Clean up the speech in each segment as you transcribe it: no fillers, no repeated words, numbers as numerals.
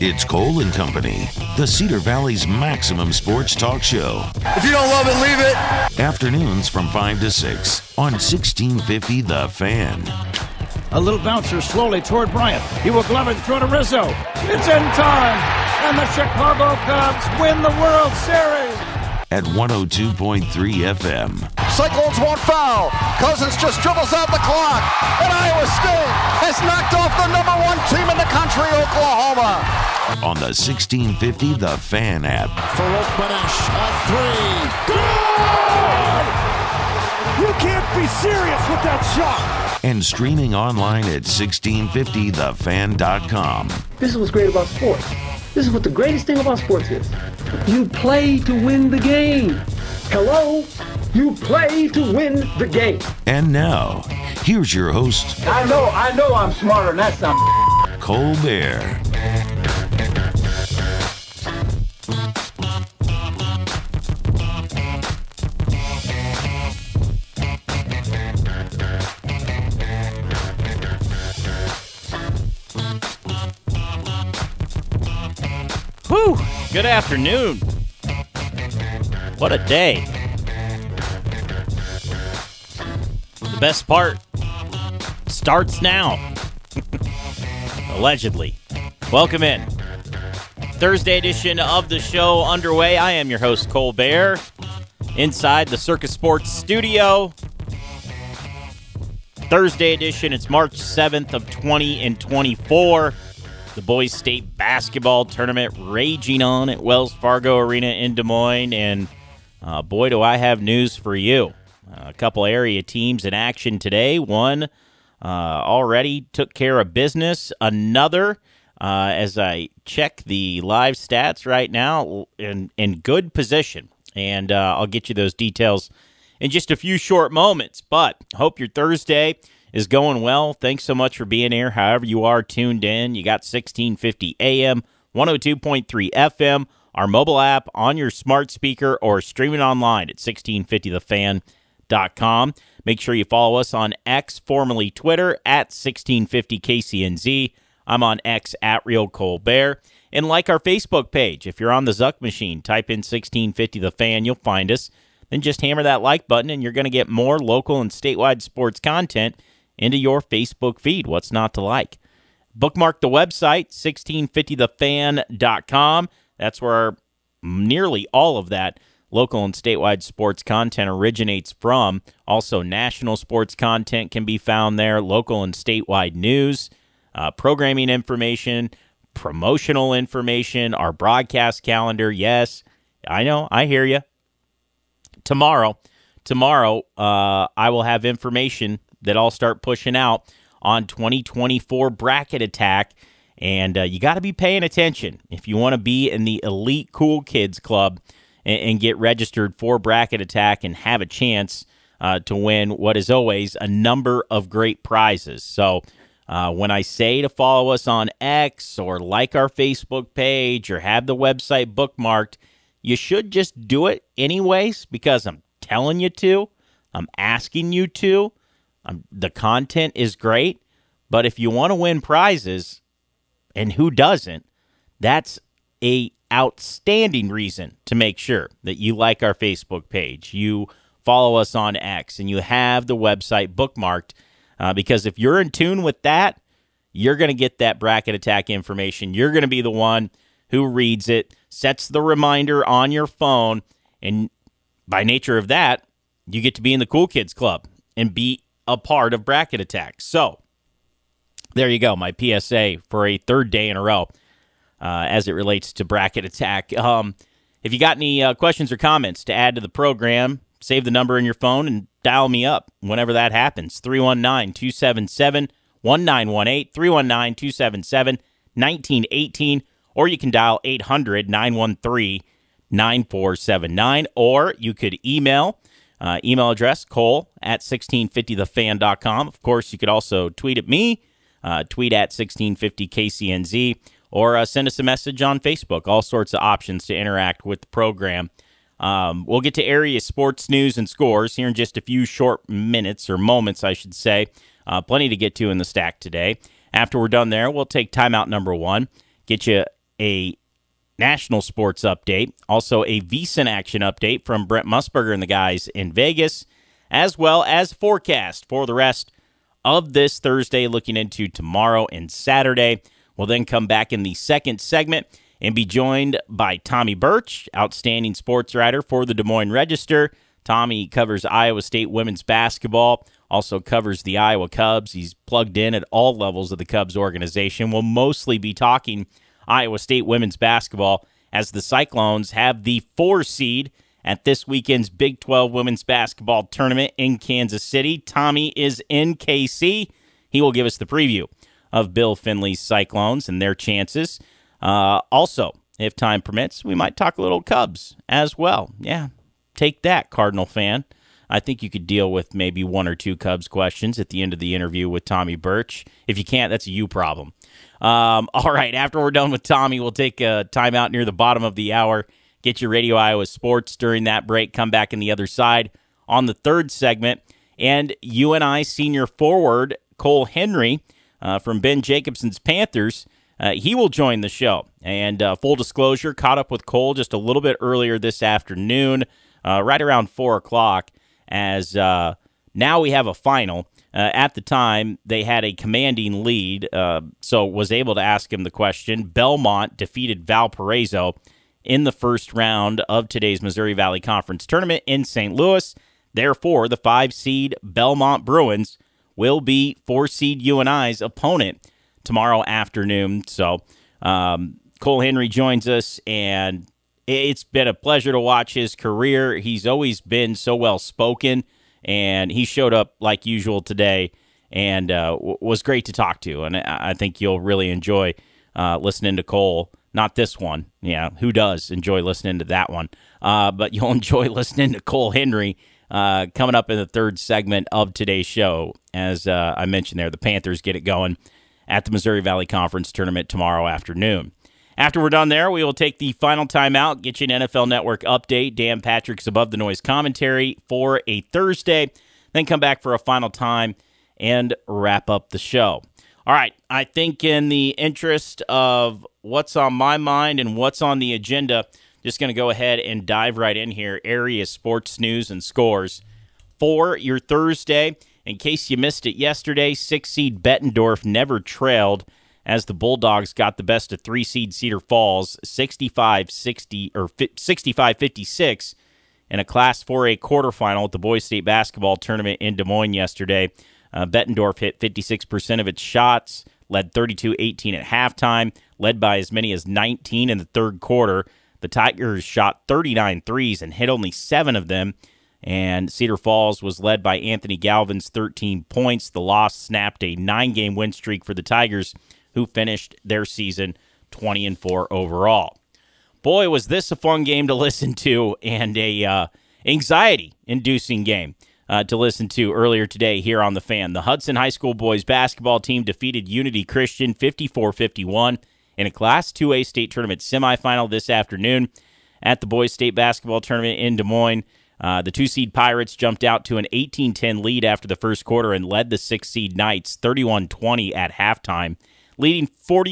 It's Cole and Company, the Cedar Valley's maximum sports talk show. If you don't love it, leave it. Afternoons from 5 to 6 on 1650 The Fan. A little bouncer slowly toward Bryant. He will glove it, throw to Rizzo. It's in time, and the Chicago Cubs win the World Series. At 102.3 FM. Cyclones won't foul. Cousins just dribbles out the clock. And Iowa State has knocked off the number one team in the country, Oklahoma. On the 1650 The Fan app. Farouk Banesh, a three. Good! You can't be serious with that shot. And streaming online at 1650thefan.com. This is what's great about sports. This is what the greatest thing about sports is. You play to win the game. Hello? You play to win the game. And now, here's your host. I know I'm smarter than that son. Cole Bear. Whew, good afternoon. What a day. The best part starts now. Allegedly. Welcome in. Thursday edition of the show underway. I am your host, Cole Bear, inside the Circus Sports studio. Thursday edition, it's March 7th of 2024. The boys' state basketball tournament raging on at Wells Fargo Arena in Des Moines, and boy, do I have news for you. A couple area teams in action today. One already took care of business. Another, as I check the live stats right now, in good position. And I'll get you those details in just a few short moments. But hope your Thursday is going well. Thanks so much for being here. However you are tuned in, you got 1650 AM, 102.3 FM, our mobile app on your smart speaker, or streaming online at 1650thefan.com. Make sure you follow us on X, formerly Twitter, at 1650KCNZ. I'm on X at Real Cole Bear. And like our Facebook page. If you're on the Zuck machine, type in 1650 The Fan, you'll find us. Then just hammer that like button, and you're going to get more local and statewide sports content into your Facebook feed. What's not to like? Bookmark the website, 1650thefan.com. That's where nearly all of that local and statewide sports content originates from. Also, national sports content can be found there, local and statewide news, programming information, promotional information, our broadcast calendar. Yes, I know, I hear you. Tomorrow, I will have information that I'll start pushing out on 2024 Bracket Attack, and you got to be paying attention if you want to be in the Elite Cool Kids Club and get registered for Bracket Attack and have a chance to win what is always a number of great prizes. So when I say to follow us on X or like our Facebook page or have the website bookmarked, you should just do it anyways because I'm telling you to. I'm asking you to. The content is great, but if you want to win prizes, and who doesn't, that's a outstanding reason to make sure that you like our Facebook page, you follow us on X, and you have the website bookmarked, because if you're in tune with that, you're going to get that Bracket Attack information. You're going to be the one who reads it, sets the reminder on your phone, and by nature of that, you get to be in the Cool Kids Club and be a part of Bracket Attack. So, there you go, my PSA for a third day in a row as it relates to Bracket Attack. If you got any questions or comments to add to the program, save the number in your phone and dial me up whenever that happens. 319-277-1918, 319-277-1918, or you can dial 800-913-9479, or you could email address Cole at 1650thefan.com. Of course, you could also tweet at me, tweet at 1650KCNZ, or send us a message on Facebook. All sorts of options to interact with the program. We'll get to area sports news and scores here in just a few short minutes, or moments, I should say. Plenty to get to in the stack today. After we're done there, we'll take timeout number one, get you a national sports update, also a VSiN action update from Brent Musburger and the guys in Vegas, as well as forecast for the rest of this Thursday, looking into tomorrow and Saturday. We'll then come back in the second segment and be joined by Tommy Birch, outstanding sports writer for the Des Moines Register. Tommy covers Iowa State women's basketball, also covers the Iowa Cubs. He's plugged in at all levels of the Cubs organization. We'll mostly be talking Iowa State women's basketball as the Cyclones have the 4 seed at this weekend's Big 12 women's basketball tournament in Kansas City. Tommy is in KC. He will give us the preview of Bill Finley's Cyclones and their chances. Also, if time permits, we might talk a little Cubs as well. Yeah, take that, Cardinal fan. I think you could deal with maybe 1 or 2 Cubs questions at the end of the interview with Tommy Birch. If you can't, that's a you problem. All right, after we're done with Tommy, we'll take a timeout near the bottom of the hour, get your Radio Iowa Sports during that break, come back on the other side on the third segment, and UNI senior forward Cole Henry from Ben Jacobson's Panthers, he will join the show. And full disclosure, caught up with Cole just a little bit earlier this afternoon, right around 4 o'clock, as now we have a final. At the time, they had a commanding lead, so was able to ask him the question. Belmont defeated Valparaiso in the first round of today's Missouri Valley Conference tournament in St. Louis. Therefore, the 5-seed Belmont Bruins will be 4-seed UNI's opponent tomorrow afternoon. So Cole Henry joins us, and it's been a pleasure to watch his career. He's always been so well-spoken, and he showed up like usual today and was great to talk to. And I think you'll really enjoy listening to Cole. Not this one. Yeah, who does enjoy listening to that one? But you'll enjoy listening to Cole Henry coming up in the third segment of today's show. As I mentioned there, the Panthers get it going at the Missouri Valley Conference tournament tomorrow afternoon. After we're done there, we will take the final timeout, get you an NFL Network update, Dan Patrick's Above the Noise commentary for a Thursday, then come back for a final time and wrap up the show. All right, I think in the interest of what's on my mind and what's on the agenda, just going to go ahead and dive right in here. Area sports news and scores for your Thursday. In case you missed it yesterday, 6-seed Bettendorf never trailed as the Bulldogs got the best of 3-seed Cedar Falls, 65-56 in a Class 4A quarterfinal at the Boys State basketball tournament in Des Moines yesterday. Bettendorf hit 56% of its shots, led 32-18 at halftime, led by as many as 19 in the third quarter. The Tigers shot 39 threes and hit only 7 of them, and Cedar Falls was led by Anthony Galvin's 13 points. The loss snapped a 9-game win streak for the Tigers, who finished their season 20-4 overall. Boy, was this a fun game to listen to and a anxiety-inducing game to listen to earlier today here on The Fan. The Hudson High School boys basketball team defeated Unity Christian 54-51 in a Class 2A state tournament semifinal this afternoon at the Boys State basketball tournament in Des Moines. The 2-seed Pirates jumped out to an 18-10 lead after the first quarter and led the 6-seed Knights 31-20 at halftime. Leading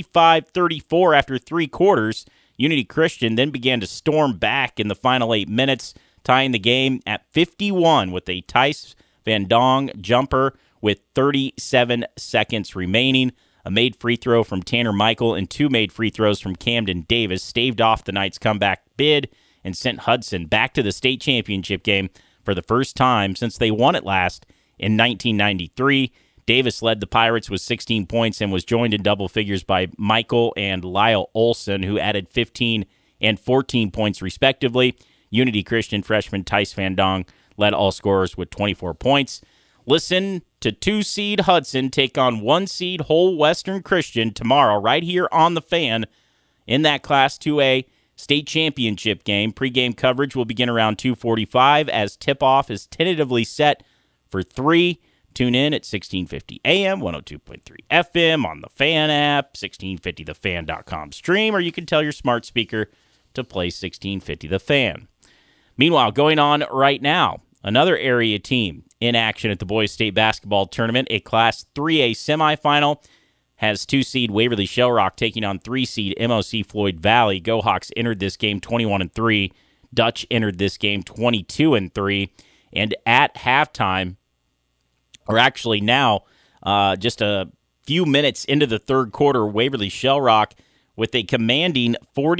45-34 after 3 quarters, Unity Christian then began to storm back in the final 8 minutes, tying the game at 51 with a Tice Van Dong jumper with 37 seconds remaining. A made free throw from Tanner Michael and 2 made free throws from Camden Davis staved off the Knights' comeback bid and sent Hudson back to the state championship game for the first time since they won it last in 1993. Davis led the Pirates with 16 points and was joined in double figures by Michael and Lyle Olson, who added 15 and 14 points respectively. Unity Christian freshman Tice Van Dong led all scorers with 24 points. Listen to 2-seed Hudson take on 1-seed Whole Western Christian tomorrow right here on The Fan in that Class 2A state championship game. Pre-game coverage will begin around 2:45 as tip-off is tentatively set for 3. Tune in at 1650 AM, 102.3 FM on the Fan app, 1650thefan.com stream, or you can tell your smart speaker to play 1650 The Fan. Meanwhile, going on right now, another area team in action at the Boys State basketball tournament, a Class 3A semifinal has 2-seed Waverly Shell Rock taking on 3-seed MOC Floyd Valley. Go Hawks entered this game 21-3. Dutch entered this game 22-3. And at halftime, or actually now, just a few minutes into the third quarter, Waverly Shell Rock with a commanding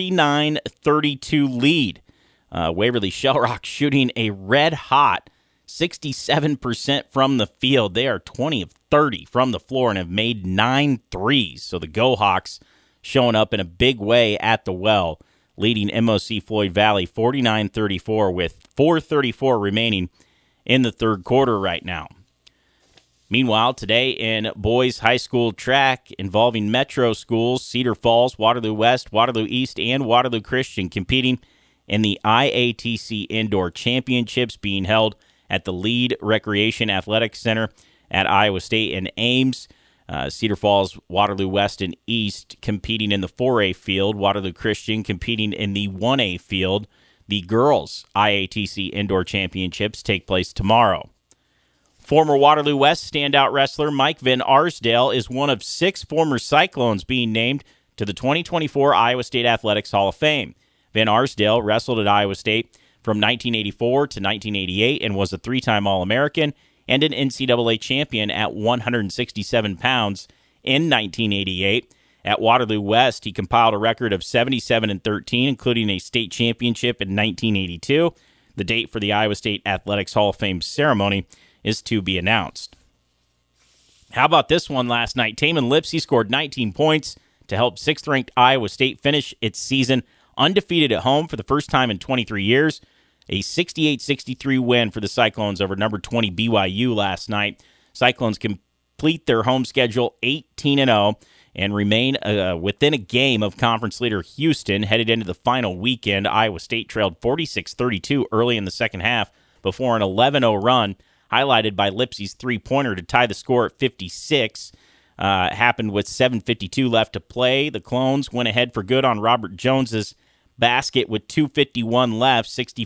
49-32 lead. Waverly Shell Rock shooting a red-hot 67% from the field. They are 20 of 30 from the floor and have made 9 threes. So the Go Hawks showing up in a big way at the well, leading MOC Floyd Valley 49-34 with 4:34 remaining in the third quarter right now. Meanwhile, today in boys high school track involving metro schools, Cedar Falls, Waterloo West, Waterloo East, and Waterloo Christian competing in the IATC Indoor Championships being held at the Lead Recreation Athletics Center at Iowa State and Ames. Cedar Falls, Waterloo West, and East competing in the 4A field. Waterloo Christian competing in the 1A field. The girls' IATC Indoor Championships take place tomorrow. Former Waterloo West standout wrestler Mike Van Arsdale is one of 6 former Cyclones being named to the 2024 Iowa State Athletics Hall of Fame. Van Arsdale wrestled at Iowa State from 1984 to 1988 and was a 3-time All-American and an NCAA champion at 167 pounds in 1988. At Waterloo West, he compiled a record of 77-13, including a state championship in 1982. The date for the Iowa State Athletics Hall of Fame ceremony is to be announced. How about this one last night? Taman Lipsey scored 19 points to help 6th-ranked Iowa State finish its season undefeated at home for the first time in 23 years. A 68-63 win for the Cyclones over number 20 BYU last night. Cyclones complete their home schedule 18-0 and remain within a game of conference leader Houston headed into the final weekend. Iowa State trailed 46-32 early in the second half before an 11-0 run, highlighted by Lipsey's three-pointer to tie the score at 56. Happened with 7:52 left to play. The Clones went ahead for good on Robert Jones's basket with 2:51 left,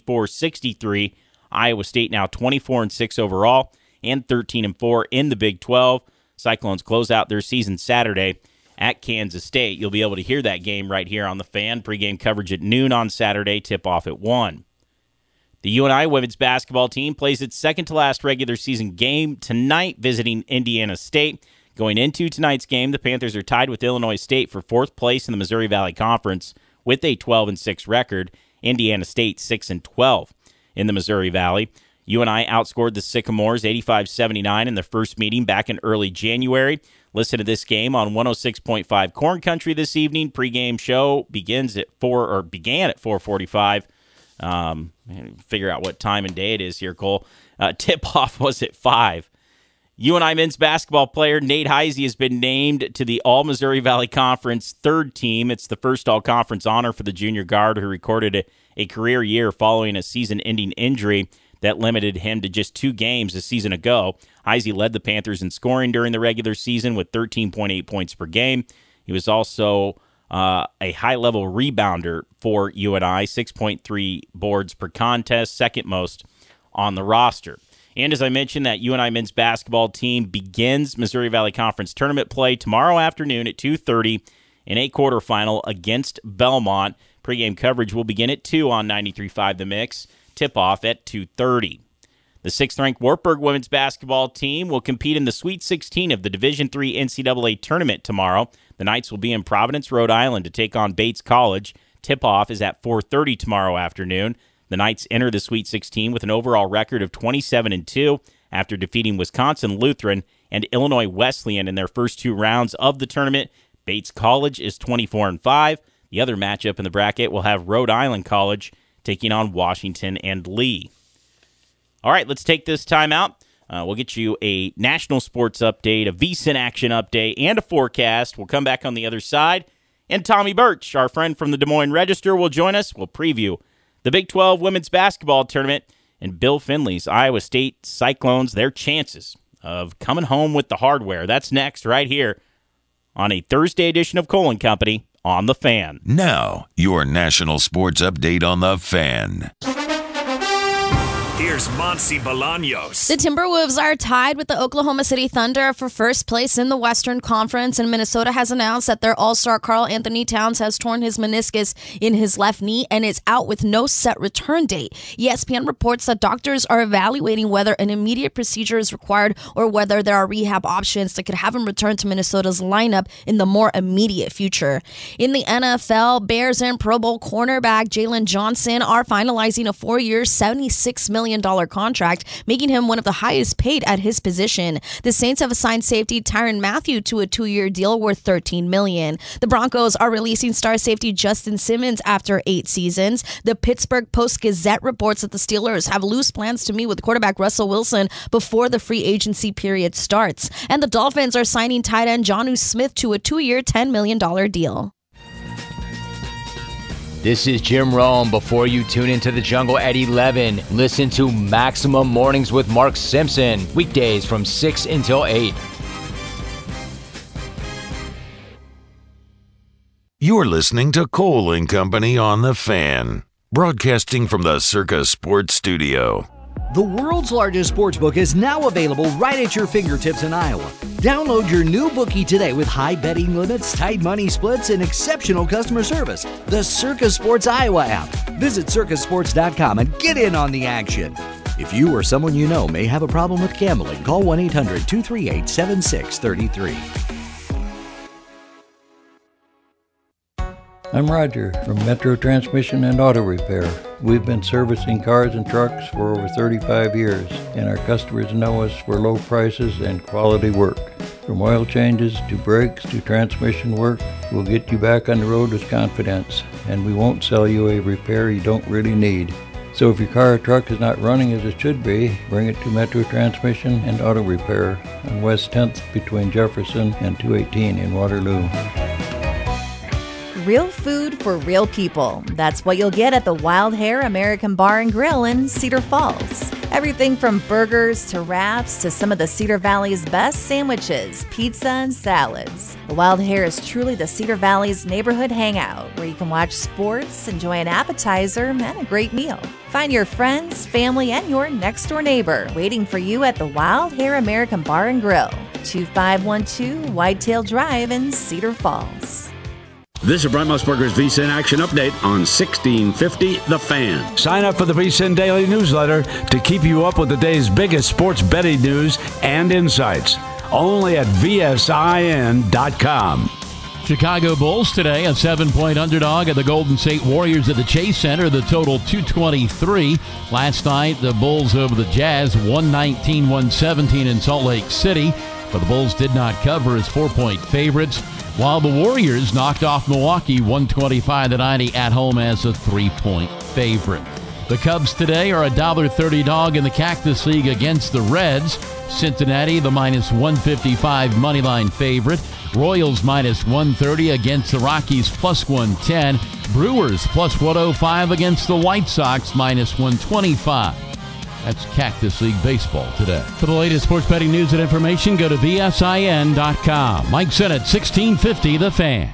64-63. Iowa State now 24-6 overall and 13-4 in the Big 12. Cyclones close out their season Saturday at Kansas State. You'll be able to hear that game right here on The Fan. Pre-game coverage at noon on Saturday, tip-off at 1. The UNI women's basketball team plays its second-to-last regular season game tonight, visiting Indiana State. Going into tonight's game, the Panthers are tied with Illinois State for 4th place in the Missouri Valley Conference with a 12-6 record. Indiana State 6-12 in the Missouri Valley. UNI outscored the Sycamores 85-79 in their first meeting back in early January. Listen to this game on 106.5 Corn Country this evening. Pre-game show began at 4:45. Figure out what time and day it is here, Cole. Tip-off was at 5. UNI men's basketball player Nate Heisey has been named to the All-Missouri Valley Conference 3rd team. It's the first all-conference honor for the junior guard who recorded a career year following a season-ending injury that limited him to just 2 games a season ago. Heisey led the Panthers in scoring during the regular season with 13.8 points per game. He was also a high-level rebounder for UNI, 6.3 boards per contest, second most on the roster. And as I mentioned, that UNI men's basketball team begins Missouri Valley Conference tournament play tomorrow afternoon at 2:30 in a quarterfinal against Belmont. Pre-game coverage will begin at 2 on 93.5 The Mix. Tip-off at 2:30. The 6th-ranked Wartburg women's basketball team will compete in the Sweet 16 of the Division III NCAA tournament tomorrow. The Knights will be in Providence, Rhode Island to take on Bates College. Tip-off is at 4:30 tomorrow afternoon. The Knights enter the Sweet 16 with an overall record of 27-2 after defeating Wisconsin Lutheran and Illinois Wesleyan in their first 2 rounds of the tournament. Bates College is 24-5. The other matchup in the bracket will have Rhode Island College taking on Washington and Lee. All right, let's take this time out. We'll get you a national sports update, a VSiN action update, and a forecast. We'll come back on the other side. And Tommy Birch, our friend from the Des Moines Register, will join us. We'll preview the Big 12 women's basketball tournament and Bill Finley's Iowa State Cyclones, their chances of coming home with the hardware. That's next right here on a Thursday edition of Cole & Company on The Fan. Now, your national sports update on The Fan. Here's Monty Bolaños. The Timberwolves are tied with the Oklahoma City Thunder for first place in the Western Conference, and Minnesota has announced that their all-star Karl Anthony Towns has torn his meniscus in his left knee and is out with no set return date. ESPN reports that doctors are evaluating whether an immediate procedure is required or whether there are rehab options that could have him return to Minnesota's lineup in the more immediate future. In the NFL, Bears and Pro Bowl cornerback Jalen Johnson are finalizing a 4-year, $76 million contract, making him one of the highest paid at his position. The Saints have assigned safety Tyrann Mathieu to a 2-year deal worth $13 million. The Broncos are releasing star safety Justin Simmons after 8 seasons. The Pittsburgh Post-Gazette reports that the Steelers have loose plans to meet with quarterback Russell Wilson before the free agency period starts. And the Dolphins are signing tight end Jonnu Smith to a 2-year, $10 million deal. This is Jim Rome. Before you tune into the jungle at 11, listen to Maximum Mornings with Mark Simpson, weekdays from 6 until 8. You're listening to Cole and Company on The Fan, broadcasting from the Circa Sports Studio. The world's largest sportsbook is now available right at your fingertips in Iowa. Download your new bookie today with high betting limits, tight money splits, and exceptional customer service. The Circa Sports Iowa app. Visit circasports.com and get in on the action. If you or someone you know may have a problem with gambling, call 1-800-238-7633. I'm Roger from Metro Transmission and Auto Repair. We've been servicing cars and trucks for over 35 years, and our customers know us for low prices and quality work. From oil changes to brakes to transmission work, we'll get you back on the road with confidence, and we won't sell you a repair you don't really need. So if your car or truck is not running as it should be, bring it to Metro Transmission and Auto Repair on West 10th between Jefferson and 218 in Waterloo. Real food for real people. That's what you'll get at the Wild Hare American Bar and Grill in Cedar Falls. Everything from burgers to wraps to some of the Cedar Valley's best sandwiches, pizza, and salads. The Wild Hare is truly the Cedar Valley's neighborhood hangout where you can watch sports, enjoy an appetizer, and a great meal. Find your friends, family, and your next-door neighbor waiting for you at the Wild Hare American Bar and Grill, 2512 Whitetail Drive in Cedar Falls. This is Brent Musburger's VSiN Action Update on 1650 The Fan. Sign up for the VSiN Daily Newsletter to keep you up with the day's biggest sports betting news and insights. Only at VSIN.com. Chicago Bulls today, a 7-point underdog at the Golden State Warriors at the Chase Center. The total 223. Last night, the Bulls over the Jazz, 119-117 in Salt Lake City. But the Bulls did not cover as 4-point favorites, while the Warriors knocked off Milwaukee 125-90 at home as a 3-point favorite. The Cubs today are a $1.30 dog in the Cactus League against the Reds. Cincinnati, the minus 155 moneyline favorite. Royals minus 130 against the Rockies plus 110. Brewers plus 105 against the White Sox minus 125. That's Cactus League Baseball today. For the latest sports betting news and information, go to VSIN.com. Mike Sennett, 1650 The Fan.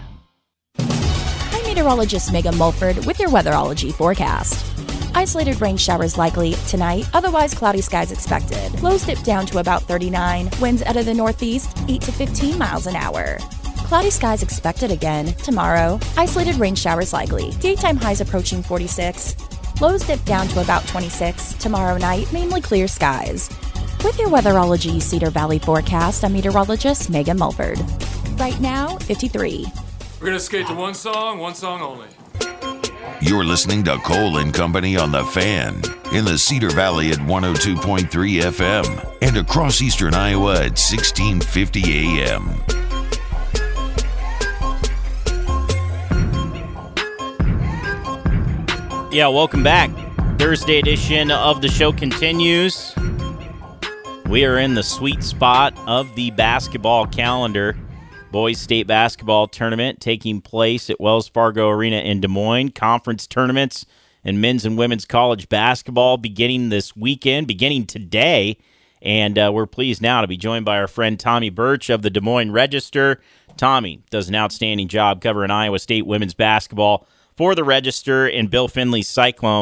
I'm meteorologist Megan Mulford with your weatherology forecast. Isolated rain showers likely tonight, otherwise cloudy skies expected. Lows dip down to about 39. Winds out of the northeast, 8 to 15 miles an hour. Cloudy skies expected again tomorrow. Isolated rain showers likely. Daytime highs approaching 46. Lows dip down to about 26. Tomorrow night, mainly clear skies. With your weatherology Cedar Valley forecast, I'm meteorologist Megan Mulford. Right now, 53. We're going to skate to one song only. You're listening to Cole and Company on The Fan in the Cedar Valley at 102.3 FM and across eastern Iowa at 1650 AM. Yeah, welcome back. Thursday edition of the show continues. We are in the sweet spot of the basketball calendar. Boys State Basketball Tournament taking place at Wells Fargo Arena in Des Moines. Conference tournaments and men's and women's college basketball beginning this weekend, beginning today. And we're pleased now to be joined by our friend Tommy Birch of the Des Moines Register. Tommy does an outstanding job covering Iowa State women's basketball for the Register and Bill Finley's Cyclones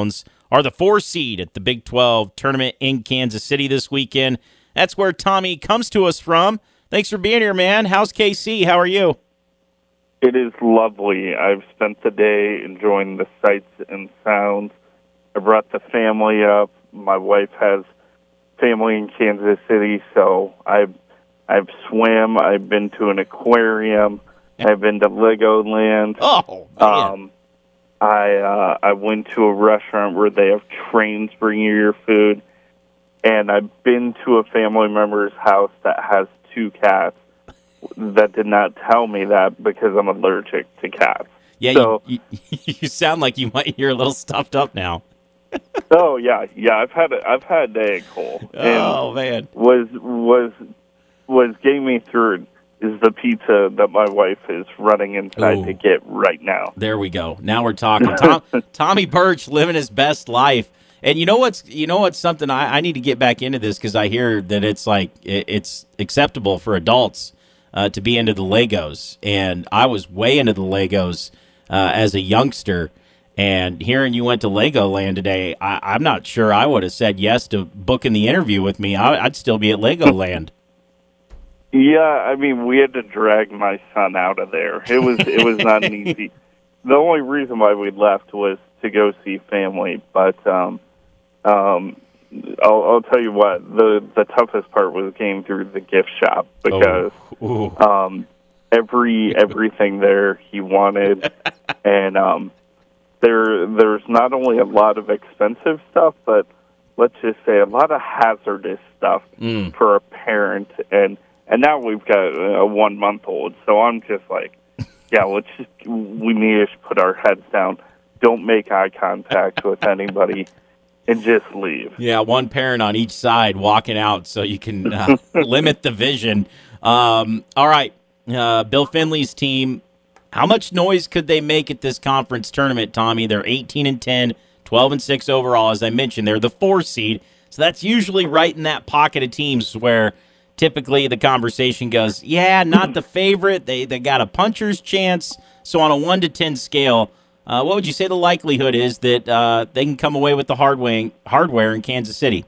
are the 4 seed at the Big 12 tournament in Kansas City this weekend. That's where Tommy comes to us from. Thanks for being here, man. How's KC? How are you? It is lovely. I've spent the day enjoying the sights and sounds. I brought the family up. My wife has family in Kansas City, so I've swam. I've been to an aquarium. I've been to Legoland. Oh, man. I went to a restaurant where they have trains bring you your food, and I've been to a family member's house that has 2 cats that did not tell me that because I'm allergic to cats. Yeah, so, you sound like you might hear a little stuffed up now. Oh yeah. I've had a cold. Oh man, was getting me through is the pizza that my wife is running inside to get right now. There we go. Now we're talking. Tommy Birch living his best life. And you know what's something I need to get back into this because I hear that it's like it's acceptable for adults to be into the Legos, and I was way into the Legos as a youngster. And hearing you went to Legoland today, I'm not sure I would have said yes to booking the interview with me. I'd still be at Legoland. Yeah, I mean, we had to drag my son out of there. It was not an easy. The only reason why we left was to go see family. But I'll tell you what, the toughest part was getting through the gift shop because everything there he wanted, and there's not only a lot of expensive stuff, but let's just say a lot of hazardous stuff for a parent. And now we've got a 1-month-old, so I'm just like, yeah, we need to put our heads down. Don't make eye contact with anybody and just leave. Yeah, one parent on each side walking out so you can limit the vision. All right, Bill Finley's team, how much noise could they make at this conference tournament, Tommy? They're 18-10, 12-6 overall. As I mentioned, they're the 4 seed. So that's usually right in that pocket of teams where typically the conversation goes, yeah, not the favorite. They got a puncher's chance. So on a 1 to 10 scale, what would you say the likelihood is that they can come away with the hardware in Kansas City?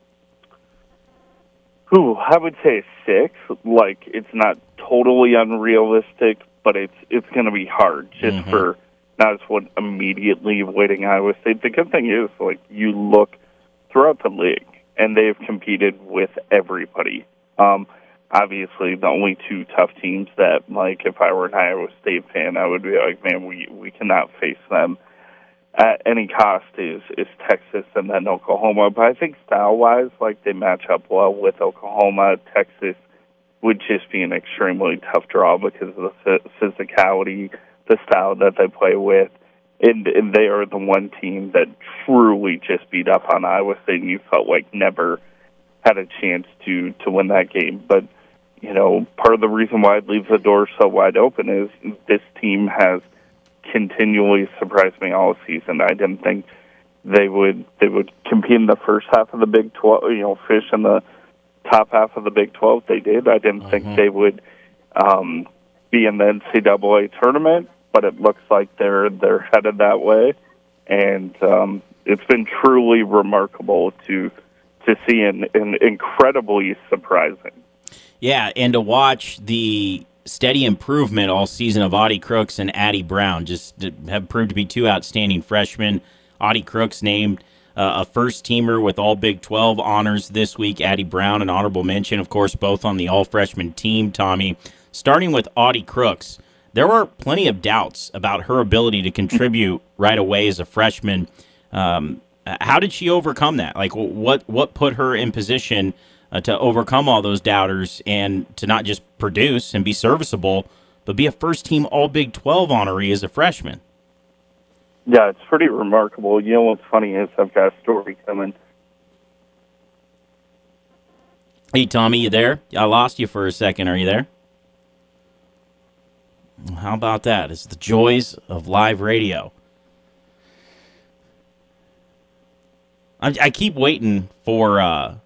Ooh, I would say 6. Like, it's not totally unrealistic, but it's going to be hard just for not just what immediately avoiding Iowa State. The good thing is, like, you look throughout the league, and they've competed with everybody. Obviously, the only 2 tough teams that, like, if I were an Iowa State fan, I would be like, man, we cannot face them at any cost is Texas and then Oklahoma. But I think style-wise, like, they match up well with Oklahoma. Texas would just be an extremely tough draw because of the physicality, the style that they play with. And they are the one team that truly just beat up on Iowa State, and you felt like never had a chance to win that game. But, you know, part of the reason why it leaves the door so wide open is this team has continually surprised me all season. I didn't think they would compete in the first half of the Big 12, you know, fish in the top half of the Big 12. They did. I didn't think they would be in the NCAA tournament, but it looks like they're headed that way. And it's been truly remarkable to see and incredibly surprising. Yeah, and to watch the steady improvement all season of Audie Crooks and Addie Brown just have proved to be 2 outstanding freshmen. Audie Crooks named a first-teamer with all Big 12 honors this week. Addie Brown, an honorable mention, of course, both on the all-freshman team, Tommy. Starting with Audie Crooks, there were plenty of doubts about her ability to contribute right away as a freshman. How did she overcome that? Like, what put her in position to overcome all those doubters and to not just produce and be serviceable, but be a first-team All-Big 12 honoree as a freshman? Yeah, it's pretty remarkable. You know what's funny is I've got a story coming. Hey, Tommy, you there? I lost you for a second. Are you there? How about that? It's the joys of live radio. I keep waiting for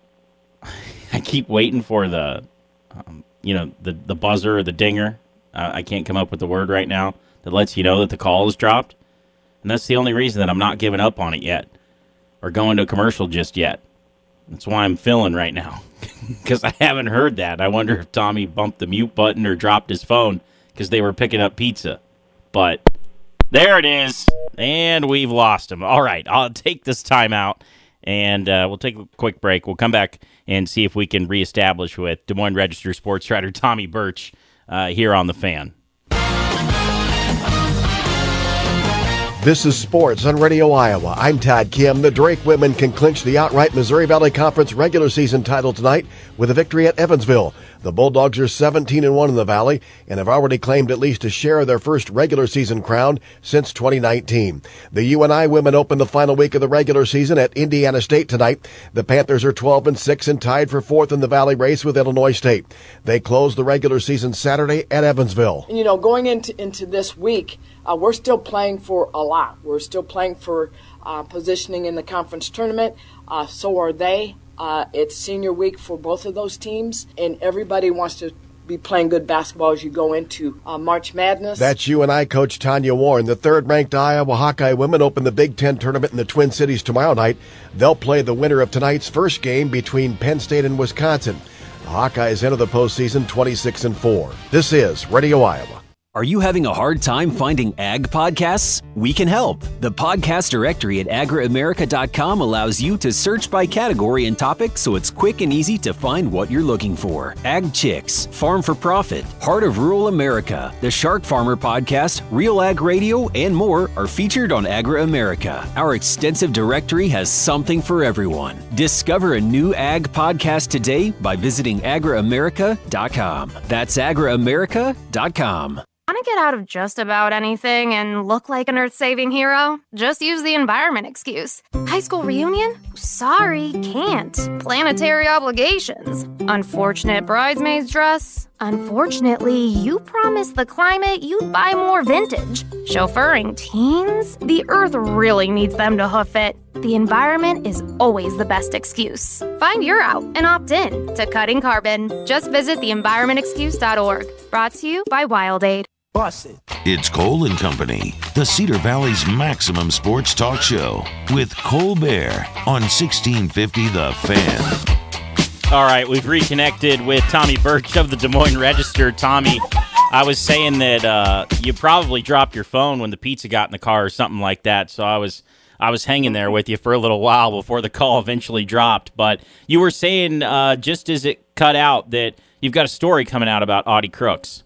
the the buzzer or the dinger. I can't come up with the word right now that lets you know that the call is dropped. And that's the only reason that I'm not giving up on it yet. or going to commercial just yet. That's why I'm filling right now, because I haven't heard that. I wonder if Tommy bumped the mute button or dropped his phone because they were picking up pizza. But there it is, and we've lost him. All right, I'll take this time out, and we'll take a quick break. We'll come back and see if we can reestablish with Des Moines Register sports writer Tommy Birch here on The Fan. This is Sports on Radio Iowa. I'm Todd Kim. The Drake women can clinch the outright Missouri Valley Conference regular season title tonight with a victory at Evansville. The Bulldogs are 17-1 in the Valley and have already claimed at least a share of their first regular season crown since 2019. The UNI women open the final week of the regular season at Indiana State tonight. The Panthers are 12-6 and tied for fourth in the Valley race with Illinois State. They close the regular season Saturday at Evansville. You know, going into this week, we're still playing for a lot. We're still playing for positioning in the conference tournament. So are they. It's senior week for both of those teams, and everybody wants to be playing good basketball as you go into March Madness. That's UNI coach Tanya Warren. The third-ranked Iowa Hawkeye women open the Big Ten tournament in the Twin Cities tomorrow night. They'll play the winner of tonight's first game between Penn State and Wisconsin. The Hawkeyes enter the postseason 26-4. This is Radio Iowa. Are you having a hard time finding ag podcasts? We can help. The podcast directory at agriamerica.com allows you to search by category and topic so it's quick and easy to find what you're looking for. Ag Chicks, Farm for Profit, Heart of Rural America, the Shark Farmer Podcast, Real Ag Radio, and more are featured on Agri-America. Our extensive directory has something for everyone. Discover a new ag podcast today by visiting agriamerica.com. That's agriamerica.com. Want to get out of just about anything and look like an earth-saving hero? Just use the environment excuse. High school reunion? Sorry, can't. Planetary obligations. Unfortunate bridesmaid's dress? Unfortunately, you promised the climate you'd buy more vintage. Chauffeuring teens? The earth really needs them to hoof it. The environment is always the best excuse. Find your out and opt in to cutting carbon. Just visit theenvironmentexcuse.org. Brought to you by WildAid. It's Cole and Company, the Cedar Valley's maximum sports talk show with Colbert on 1650 The Fan. All right, we've reconnected with Tommy Birch of the Des Moines Register. Tommy, I was saying that you probably dropped your phone when the pizza got in the car or something like that, so I was hanging there with you for a little while before the call eventually dropped. But you were saying, just as it cut out, that you've got a story coming out about Audie Crooks.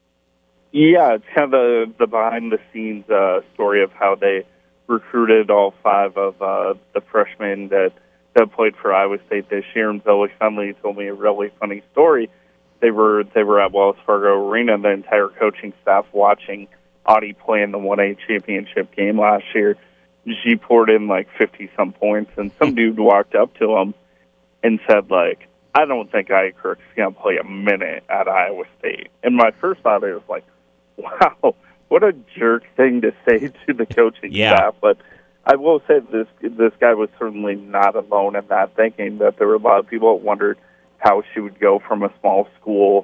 Yeah, it's kind of the behind-the-scenes story of how they recruited all five of the freshmen that played for Iowa State this year. And Billy Hunley told me a really funny story. They were at Wells Fargo Arena, the entire coaching staff watching Audie play in the 1A championship game last year. She poured in like 50-some points, and some dude walked up to him and said, like, I don't think Audie Crooks is going to play a minute at Iowa State. And my first thought was like, wow, what a jerk thing to say to the coaching staff. But I will say this guy was certainly not alone in that thinking, that there were a lot of people that wondered how she would go from a small school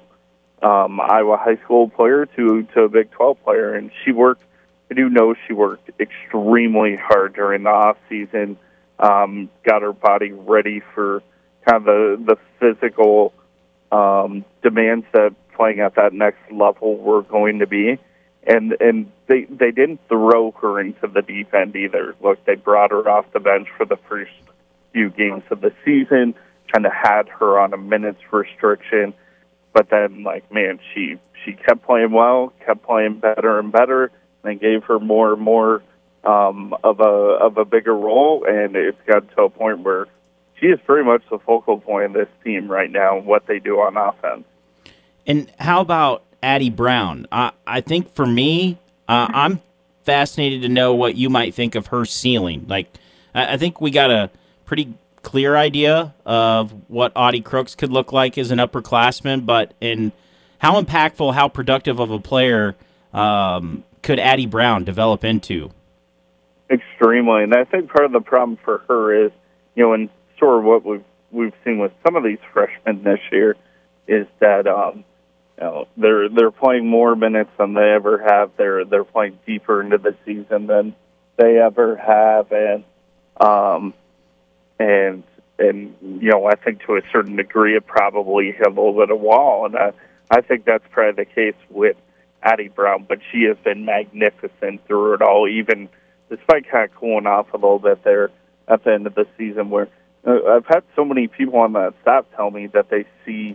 Iowa high school player to a Big 12 player. And I do know she worked extremely hard during the off season, got her body ready for kind of the physical demands that playing at that next level were going to be. And they didn't throw her into the deep end either. Look, they brought her off the bench for the first few games of the season, kind of had her on a minutes restriction. But then, like, man, she kept playing well, kept playing better and better. They gave her more and more of a bigger role, and it's got to a point where she is pretty much the focal point of this team right now, what they do on offense. And how about Addie Brown? I think for me, I'm fascinated to know what you might think of her ceiling. Like, I think we got a pretty clear idea of what Audie Crooks could look like as an upperclassman, but in how impactful, how productive of a player could Addie Brown develop into? Extremely, and I think part of the problem for her is, and sort of what we've seen with some of these freshmen this year, is that they're playing more minutes than they ever have. They're playing deeper into the season than they ever have, and And I think to a certain degree it probably hit a little bit of wall, and I think that's probably the case with Addie Brown, but she has been magnificent through it all, even despite kind of cooling off a little bit there at the end of the season, where I've had so many people on that staff tell me that they see,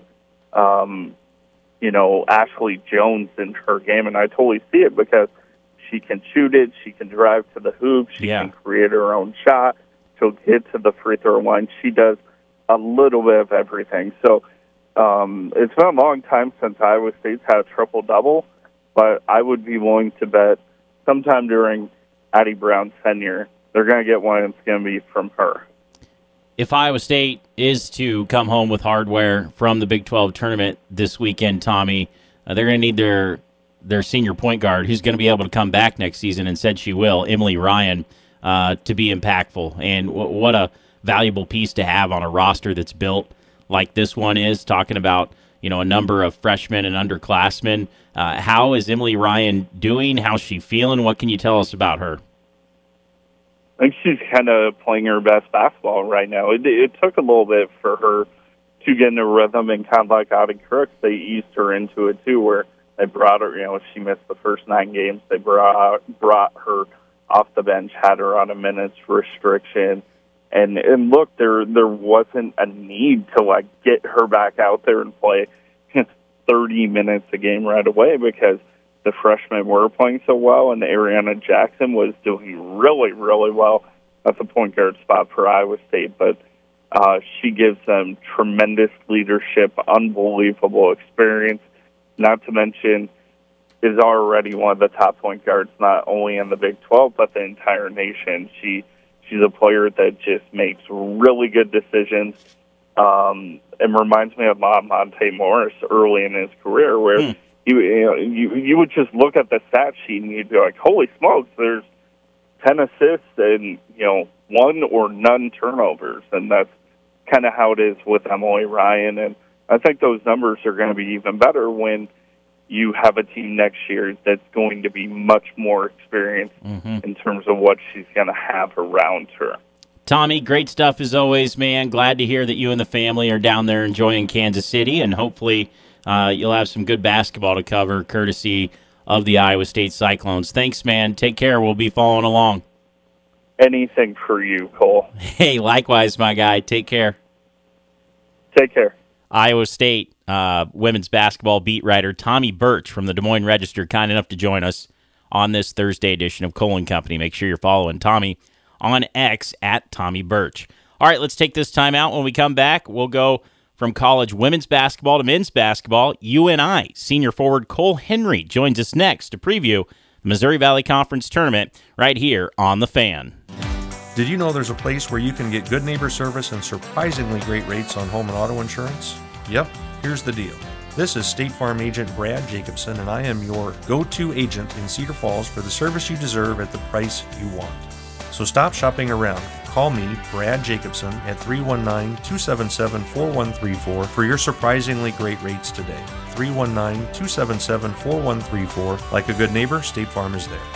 Ashley Jones in her game, and I totally see it because she can shoot it, she can drive to the hoop, she can create her own shot, she'll get to the free throw line. She does a little bit of everything. So it's been a long time since Iowa State's had a triple-double, but I would be willing to bet sometime during Addie Brown's tenure, they're going to get one, and it's going to be from her. If Iowa State is to come home with hardware from the Big 12 tournament this weekend, Tommy, they're going to need their senior point guard, who's going to be able to come back next season, and said she will, Emily Ryan, to be impactful. And what a valuable piece to have on a roster that's built like this one is, talking about a number of freshmen and underclassmen. How is Emily Ryan doing? How's she feeling? What can you tell us about her? I think she's kind of playing her best basketball right now. It took a little bit for her to get into rhythm, and kind of like Audie Crooks, they eased her into it too, where they brought her, she missed the first 9 games. They brought her off the bench, had her on a minutes restriction. And look, there wasn't a need to get her back out there and play 30 minutes a game right away, because the freshmen were playing so well, and Ariana Jackson was doing really, really well at the point guard spot for Iowa State. But she gives them tremendous leadership, unbelievable experience, not to mention is already one of the top point guards, not only in the Big 12, but the entire nation. She's a player that just makes really good decisions. It reminds me of Monte Morris early in his career, where you would just look at the stat sheet and you'd be like, holy smokes, there's 10 assists and 1 or none turnovers, and that's kind of how it is with Emily Ryan. And I think those numbers are going to be even better when you have a team next year that's going to be much more experienced in terms of what she's going to have around her. Tommy, great stuff as always, man. Glad to hear that you and the family are down there enjoying Kansas City, and hopefully you'll have some good basketball to cover courtesy of the Iowa State Cyclones. Thanks, man. Take care. We'll be following along. Anything for you, Cole. Hey, likewise, my guy. Take care. Take care. Iowa State women's basketball beat writer Tommy Birch from the Des Moines Register, kind enough to join us on this Thursday edition of Cole & Company. Make sure you're following Tommy on X at Tommy Birch. All right, let's take this time out. When we come back, we'll go from college women's basketball to men's basketball. UNI senior forward Cole Henry joins us next to preview the Missouri Valley Conference Tournament right here on The Fan. Did you know there's a place where you can get good neighbor service and surprisingly great rates on home and auto insurance? Yep, here's the deal. This is State Farm agent Brad Jacobson, and I am your go-to agent in Cedar Falls for the service you deserve at the price you want. So stop shopping around. Call me, Brad Jacobson, at 319-277-4134 for your surprisingly great rates today. 319-277-4134. Like a good neighbor, State Farm is there.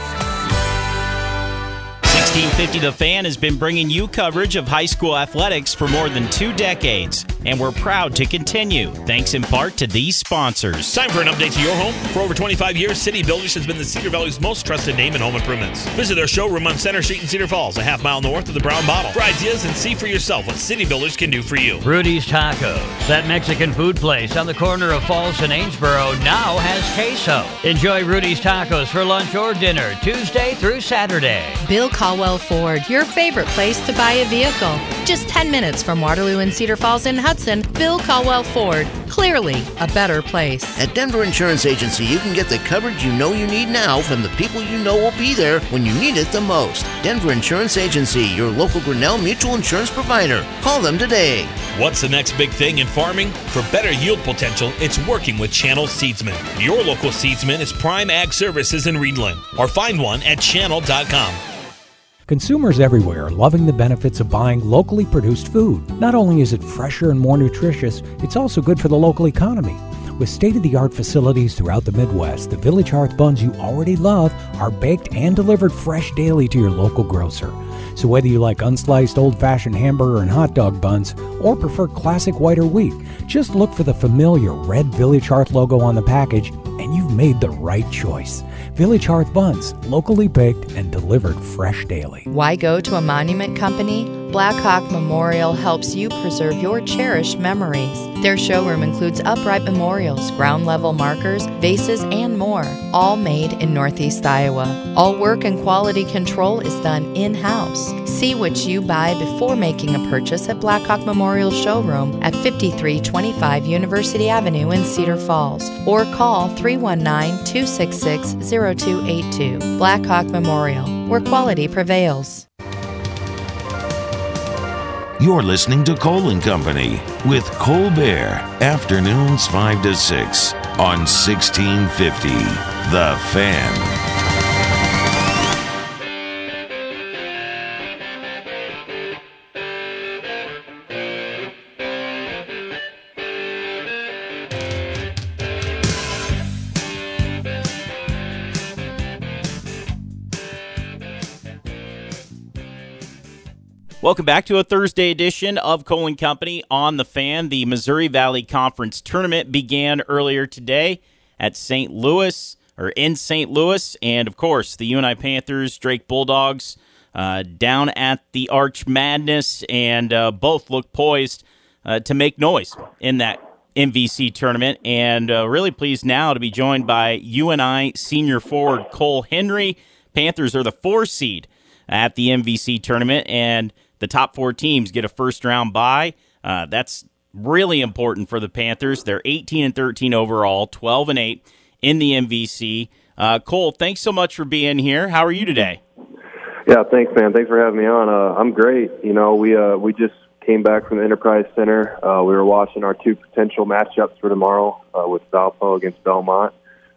1650 The Fan has been bringing you coverage of high school athletics for more than 2 decades, and we're proud to continue, thanks in part to these sponsors. Time for an update to your home. For over 25 years, City Builders has been the Cedar Valley's most trusted name in home improvements. Visit their showroom on Center Street in Cedar Falls, a half-mile north of the Brown Bottle, for ideas and see for yourself what City Builders can do for you. Rudy's Tacos, that Mexican food place on the corner of Falls and Amesboro, now has queso. Enjoy Rudy's Tacos for lunch or dinner, Tuesday through Saturday. Bill Caldwell Ford, your favorite place to buy a vehicle. Just 10 minutes from Waterloo and Cedar Falls in Hudson, Bill Caldwell Ford, clearly a better place. At Denver Insurance Agency, you can get the coverage you know you need now from the people you know will be there when you need it the most. Denver Insurance Agency, your local Grinnell Mutual Insurance provider. Call them today. What's the next big thing in farming? For better yield potential, it's working with Channel Seedsman. Your local seedsman is Prime Ag Services in Reedland, or find one at channel.com. Consumers everywhere are loving the benefits of buying locally produced food. Not only is it fresher and more nutritious, it's also good for the local economy. With state-of-the-art facilities throughout the Midwest, the Village Hearth buns you already love are baked and delivered fresh daily to your local grocer. So whether you like unsliced old-fashioned hamburger and hot dog buns or prefer classic white or wheat, just look for the familiar red Village Hearth logo on the package and you've made the right choice. Village Hearth buns, locally baked and delivered fresh daily. Why go to a monument company? Blackhawk Memorial helps you preserve your cherished memories. Their showroom includes upright memorials, ground-level markers, vases, and more, all made in Northeast Iowa. All work and quality control is done in-house. See what you buy before making a purchase at Blackhawk Memorial Showroom at 5325 University Avenue in Cedar Falls, or call 319-266-0282. Blackhawk Memorial, where quality prevails. You're listening to Cole and Company with Colbert, afternoons 5 to 6 on 1650, The Fan. Welcome back to a Thursday edition of Cole and Company on The Fan. The Missouri Valley Conference Tournament began earlier today at St. Louis, or in St. Louis, and of course the UNI Panthers, Drake Bulldogs, down at the Arch Madness, and both look poised to make noise in that MVC tournament, and really pleased now to be joined by UNI senior forward Cole Henry. Panthers are the 4 seed at the MVC tournament, and the top 4 teams get a first-round bye. That's really important for the Panthers. They're 18-13 overall, 12-8 in the MVC. Cole, thanks so much for being here. How are you today? Yeah, thanks, man. Thanks for having me on. I'm great. You know, we just came back from the Enterprise Center. We were watching our 2 potential matchups for tomorrow with Valpo against Belmont.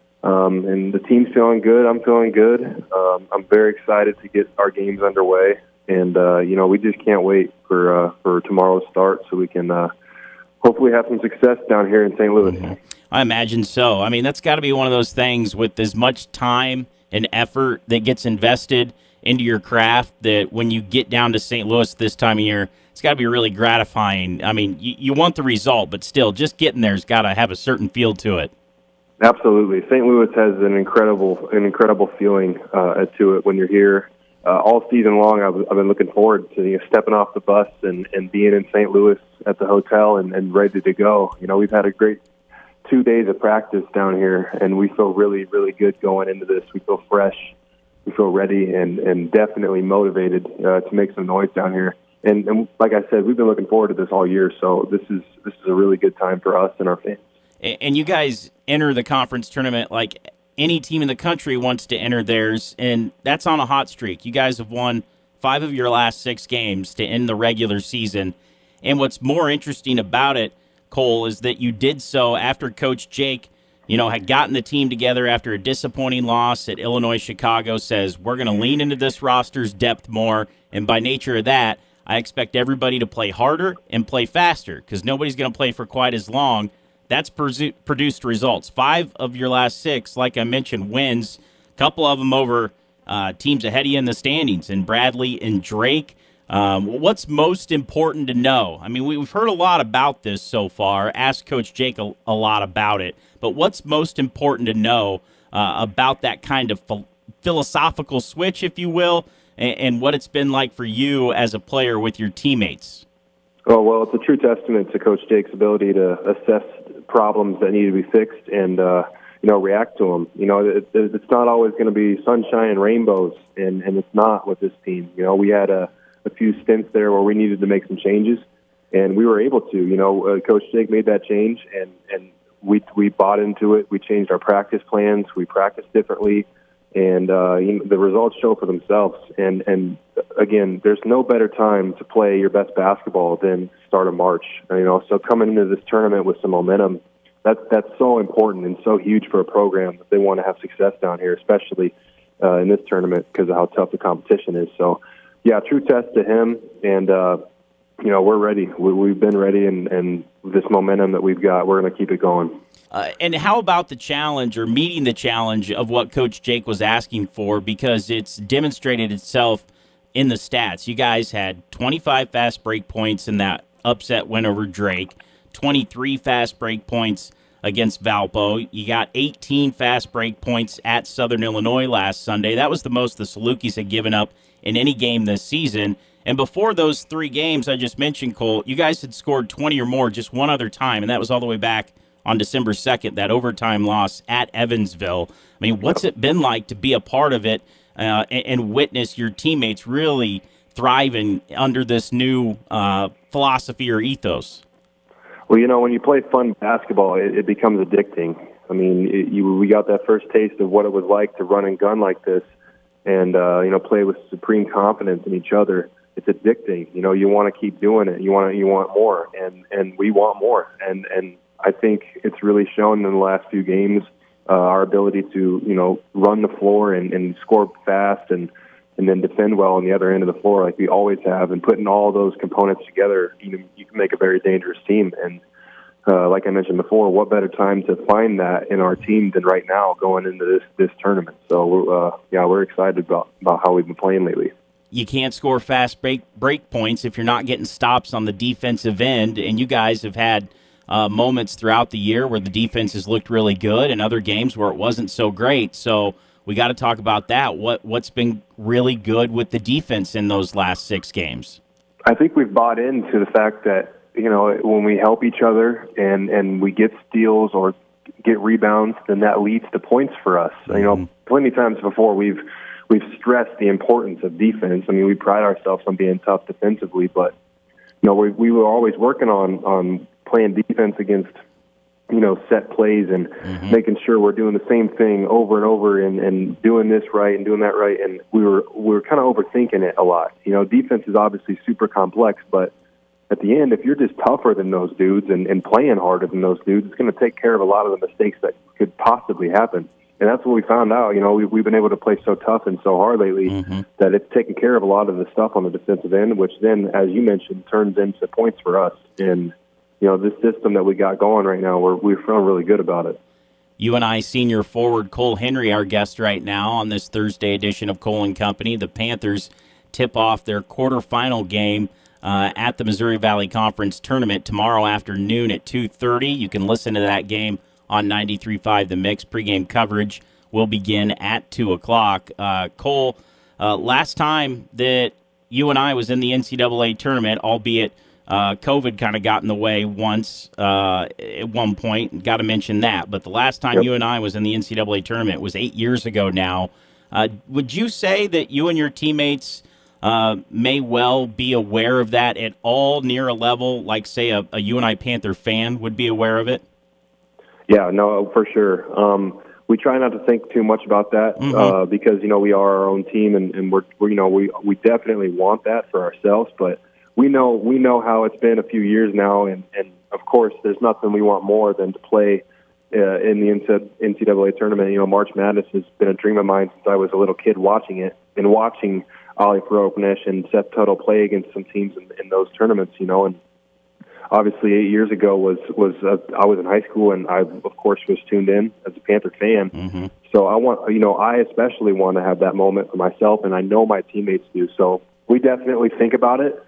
And the team's feeling good. I'm feeling good. I'm very excited to get our games underway. And, you know, we just can't wait for tomorrow's start so we can hopefully have some success down here in St. Louis. Mm-hmm. I imagine so. I mean, that's got to be one of those things with as much time and effort that gets invested into your craft that when you get down to St. Louis this time of year, it's got to be really gratifying. I mean, you want the result, but still, just getting there's got to have a certain feel to it. Absolutely. St. Louis has an incredible feeling to it when you're here. All season long, I've been looking forward to stepping off the bus and being in St. Louis at the hotel and ready to go. You know, we've had a great 2 days of practice down here, and we feel really, really good going into this. We feel fresh, we feel ready, and definitely motivated to make some noise down here. And like I said, we've been looking forward to this all year, so this is a really good time for us and our fans. And you guys enter the conference tournament like any team in the country wants to enter theirs, and that's on a hot streak. You guys have won 5 of your last 6 games to end the regular season. And what's more interesting about it, Cole, is that you did so after Coach Jake, had gotten the team together after a disappointing loss at Illinois Chicago, says, we're going to lean into this roster's depth more, and by nature of that, I expect everybody to play harder and play faster because nobody's going to play for quite as long. That's produced results. 5 of your last 6, like I mentioned, wins. A couple of them over teams ahead of you in the standings, and Bradley and Drake. What's most important to know? I mean, we've heard a lot about this so far. Asked Coach Jake a lot about it. But what's most important to know about that kind of philosophical switch, if you will, and what it's been like for you as a player with your teammates? Oh, well, it's a true testament to Coach Jake's ability to assess problems that need to be fixed and, react to them. It's not always going to be sunshine and rainbows, and it's not with this team. We had a few stints there where we needed to make some changes, and we were able to. Coach Jake made that change, and we bought into it. We changed our practice plans. We practiced differently, and the results show for themselves. And again, there's no better time to play your best basketball than start of March. So coming into this tournament with some momentum, that's so important and so huge for a program that they want to have success down here, especially in this tournament because of how tough the competition is. So, yeah, true test to him, and we're ready. We've been ready, and this momentum that we've got, we're going to keep it going. And how about the challenge or meeting the challenge of what Coach Jake was asking for? Because it's demonstrated itself in the stats. You guys had 25 fast break points in that upset win over Drake, 23 fast break points against Valpo. You got 18 fast break points at Southern Illinois last Sunday. That was the most the Salukis had given up in any game this season. And before those 3 games I just mentioned, Cole, you guys had scored 20 or more just one other time, and that was all the way back on December 2nd, that overtime loss at Evansville. I mean, what's it been like to be a part of it and witness your teammates really thriving under this new philosophy or ethos? Well, when you play fun basketball, it becomes addicting. I mean, we got that first taste of what it was like to run and gun like this and, play with supreme confidence in each other. It's addicting. You want to keep doing it. You want more, and we want more. And I think it's really shown in the last few games our ability to, run the floor and score fast and then defend well on the other end of the floor like we always have. And putting all those components together, you can make a very dangerous team. And like I mentioned before, what better time to find that in our team than right now going into this tournament? So, we're excited about how we've been playing lately. You can't score fast break points if you're not getting stops on the defensive end, and you guys have had moments throughout the year where the defense has looked really good and other games where it wasn't so great. So we got to talk about that. What's been really good with the defense in those last 6 games? I think we've bought into the fact that, when we help each other and we get steals or get rebounds, then that leads to points for us. Mm-hmm. Plenty of times before we've stressed the importance of defense. I mean, we pride ourselves on being tough defensively, but we were always working on playing defense against set plays and making sure we're doing the same thing over and over and doing this right and doing that right. And we were kind of overthinking it a lot. Defense is obviously super complex, but at the end, if you're just tougher than those dudes and playing harder than those dudes, it's going to take care of a lot of the mistakes that could possibly happen. And that's what we found out. We've been able to play so tough and so hard lately that it's taken care of a lot of the stuff on the defensive end, which then, as you mentioned, turns into points for us. And, this system that we got going right now, we're feeling really good about it. UNI senior forward Cole Henry, our guest right now on this Thursday edition of Cole & Company. The Panthers tip off their quarterfinal game at the Missouri Valley Conference Tournament tomorrow afternoon at 2:30. You can listen to that game on 93.5 The Mix. Pregame coverage will begin at 2 o'clock. Cole, last time that UNI was in the NCAA tournament, albeit COVID kind of got in the way once at one point. Got to mention that. But the last time UNI was in the NCAA tournament was 8 years ago now. Would you say that you and your teammates may well be aware of that at all near a level like, say, a UNI Panther fan would be aware of it? Yeah, no, for sure. We try not to think too much about that because we are our own team, and we definitely want that for ourselves. But we know how it's been a few years now, and of course, there's nothing we want more than to play in the NCAA tournament. March Madness has been a dream of mine since I was a little kid watching it and watching Ali Farokhmanesh and Seth Tuttle play against some teams in those tournaments. And obviously 8 years ago I was in high school, and I, of course, was tuned in as a Panther fan. So I especially want to have that moment for myself, and I know my teammates do. So we definitely think about it.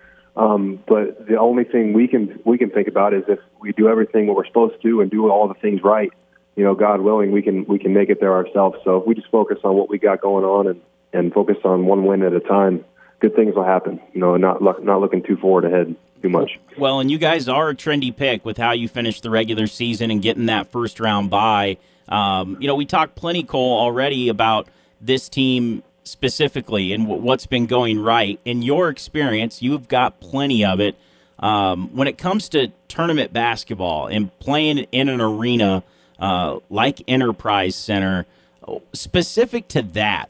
But the only thing we can think about is if we do everything what we're supposed to and do all the things right, God willing, we can make it there ourselves. So if we just focus on what we got going on and focus on one win at a time, good things will happen. Not looking too forward ahead too much. Well, and you guys are a trendy pick with how you finished the regular season and getting that first round bye. We talked plenty, Cole, already about this team specifically and what's been going right. In your experience, you've got plenty of it. When it comes to tournament basketball and playing in an arena like Enterprise Center, specific to that,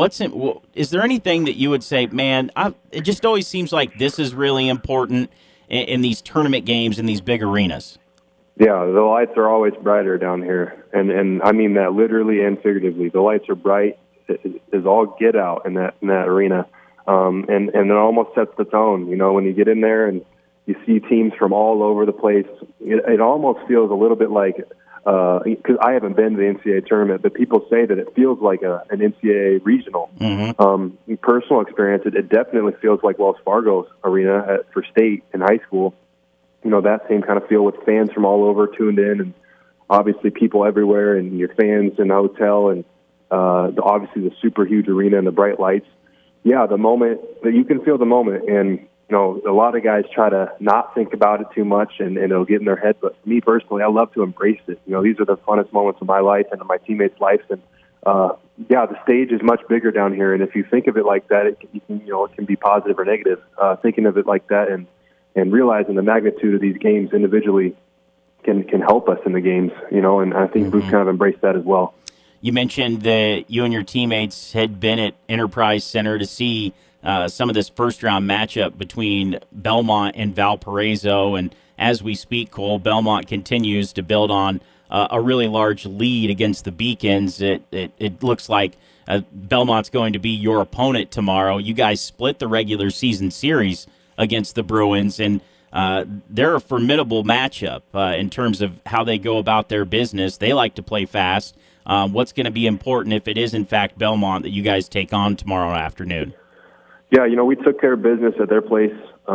is there anything that you would say, man, it just always seems like this is really important in these tournament games in these big arenas? Yeah, the lights are always brighter down here, and I mean that literally and figuratively. The lights are bright. Is all get out in that arena, and it almost sets the tone. When you get in there and you see teams from all over the place, it almost feels a little bit like because I haven't been to the NCAA tournament, but people say that it feels like an NCAA regional. In personal experience, it definitely feels like Wells Fargo's arena for state in high school. That same kind of feel with fans from all over tuned in, and obviously people everywhere, and your fans in the hotel, and obviously the super huge arena and the bright lights. Yeah, the moment that you can feel the moment, and a lot of guys try to not think about it too much, and it'll get in their head. But for me personally, I love to embrace it. These are the funnest moments of my life and of my teammates' lives. And the stage is much bigger down here. And if you think of it like that, it can be positive or negative. Thinking of it like that and realizing the magnitude of these games individually can help us in the games. And I think we've kind of embraced that as well. You mentioned that you and your teammates had been at Enterprise Center to see some of this first-round matchup between Belmont and Valparaiso. And as we speak, Cole, Belmont continues to build on a really large lead against the Beacons. It looks like Belmont's going to be your opponent tomorrow. You guys split the regular season series against the Bruins, and they're a formidable matchup in terms of how they go about their business. They like to play fast. What's going to be important if it is, in fact, Belmont that you guys take on tomorrow afternoon? Yeah, we took care of business at their place,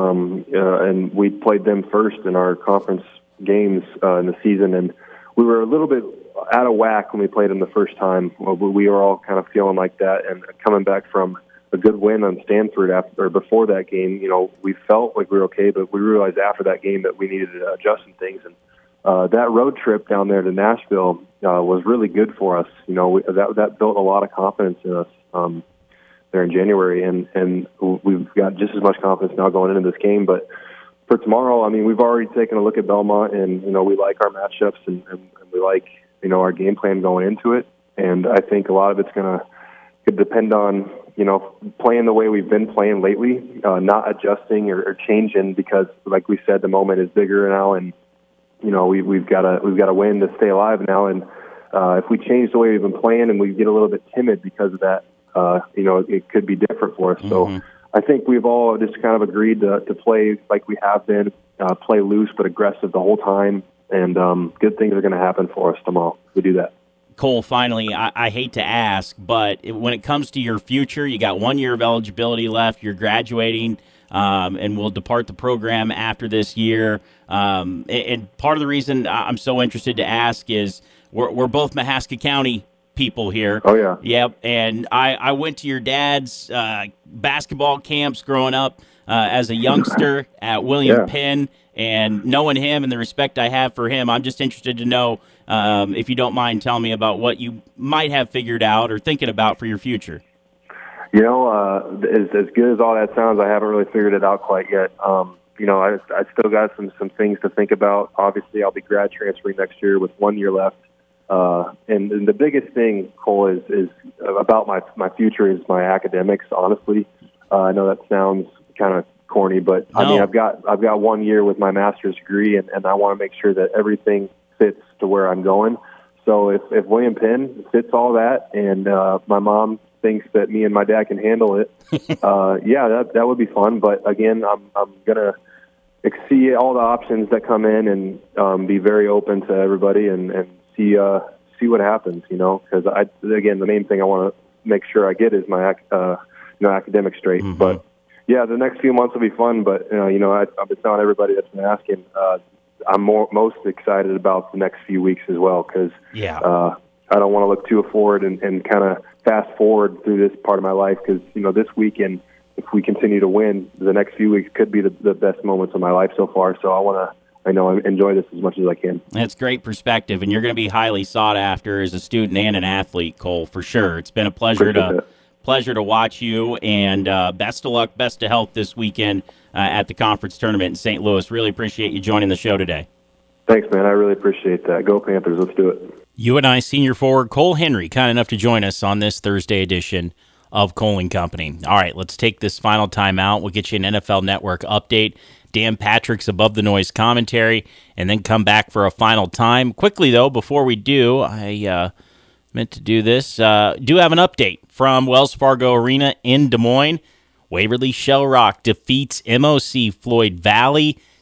and we played them first in our conference games in the season, and we were a little bit out of whack when we played them the first time. We were all kind of feeling like that, and coming back from a good win on Stanford before that game, we felt like we were okay, but we realized after that game that we needed to adjust some things. And that road trip down there to Nashville was really good for us. That built a lot of confidence in us there in January, and we've got just as much confidence now going into this game. But for tomorrow, we've already taken a look at Belmont, and we like our matchups, and we like our game plan going into it. And I think a lot of it's could depend on playing the way we've been playing lately, not adjusting or changing, because like we said, the moment is bigger now, and we've got to win to stay alive now. And if we change the way we've been playing and we get a little bit timid because of that, it could be different for us. So I think we've all just kind of agreed to play like we have been, play loose but aggressive the whole time, and good things are going to happen for us tomorrow if we do that. Cole, finally, I hate to ask, but when it comes to your future, you got 1 year of eligibility left, you're graduating, and will depart the program after this year. And part of the reason I'm so interested to ask is we're both Mahaska County people here. Oh, yeah. Yep. And I went to your dad's basketball camps growing up as a youngster at William Penn, and knowing him and the respect I have for him, I'm just interested to know, if you don't mind telling me about what you might have figured out or thinking about for your future. As good as all that sounds, I haven't really figured it out quite yet. I still got some things to think about. Obviously, I'll be grad transferring next year with 1 year left. And the biggest thing, Cole, is about my future is my academics, honestly. I know that sounds kind of corny, but no. I've got 1 year with my master's degree, and I want to make sure that everything fits to where I'm going. So if William Penn fits all that, and my mom thinks that me and my dad can handle it, that would be fun. But again, I'm gonna see all the options that come in, and be very open to everybody, and see what happens. Because the main thing I want to make sure I get is my academic straight. Mm-hmm. But yeah, the next few months will be fun. But I've been telling everybody that's been asking, I'm most excited about the next few weeks as well, because I don't want to look too forward and kind of fast forward through this part of my life, because this weekend, if we continue to win, the next few weeks could be the best moments of my life so far. So I enjoy this as much as I can. That's great perspective, and you're going to be highly sought after as a student and an athlete, Cole, for sure. It's been a pleasure to watch you, and best of luck, best of health this weekend at the conference tournament in St. Louis. Really appreciate you joining the show today. Thanks, man. I really appreciate that. Go Panthers. Let's do it. UNI senior forward Cole Henry, kind enough to join us on this Thursday edition of Cole & Company. All right, let's take this final time out. We'll get you an NFL Network update. Dan Patrick's Above the Noise commentary, and then come back for a final time. Quickly, though, before we do, I meant to do this. Do have an update from Wells Fargo Arena in Des Moines. Waverly Shell Rock defeats MOC Floyd Valley